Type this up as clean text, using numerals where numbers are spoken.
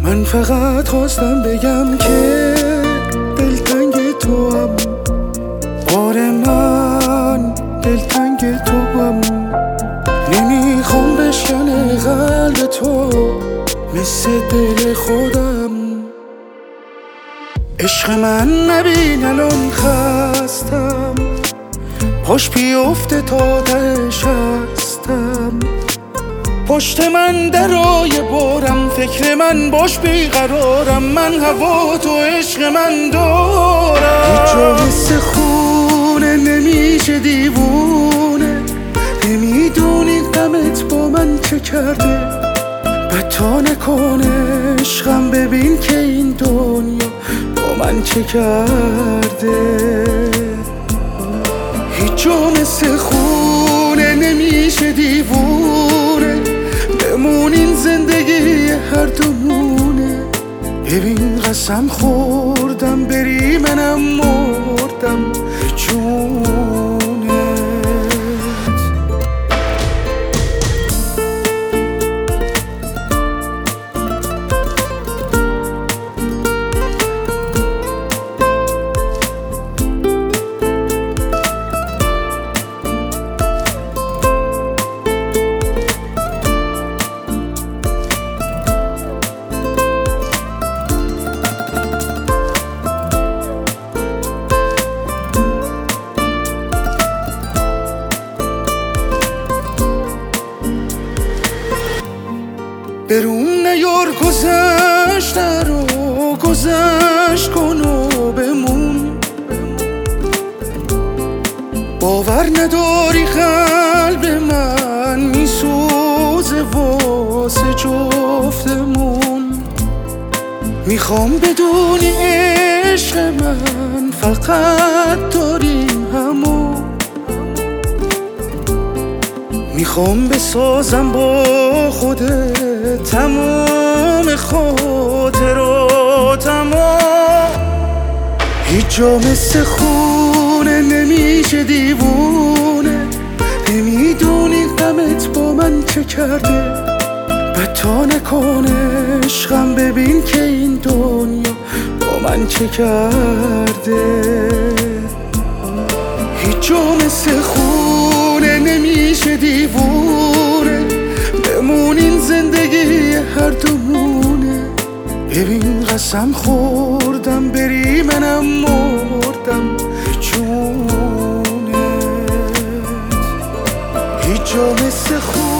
من فقط خواستم بگم که دلتنگ تو هم، آره من دلتنگ تو هم. نمیخوام بشکنه قلب تو مثل دل خودم. عشق من نبین الان خستم، پاش بیفته تا تهش هستم. پشت من درای بارم، فکر من باش بیقرارم. من هوا تو عشق من دارم. هیچ جا مثل خونه نمیشه دیوونه. نمیدونی غمت با من چه کرده. بتا نکنه عشقم، ببین که این دنیا با من چه کرده. هیچ جا مثل خونه نمیشه دیوونه. بمونین زندگی هر دومونه. ببین قسم خوردم بری منم مردم جونت. برون نیار گذشته رو، گذشت کن و بمون. باور نداری قلب من میسوزه واسه جفتمون. میخوام بدونی عشق من فقط داریم همون. میخوام بسازم با خودت تمام خاطراتمو. هیچ جا مثل خونه نمیشه دیوونه. نمیدونی غمت با من چه کرده. بتا نکنه عشقم، ببین که این دنیا با من چه کرده. هیچ جا مثل خونه نمیشه دیوونه. بمونین زندگی هر دومونه. ببین قسم خوردم بری منم مردم جونت. هیچ جا مثل خونه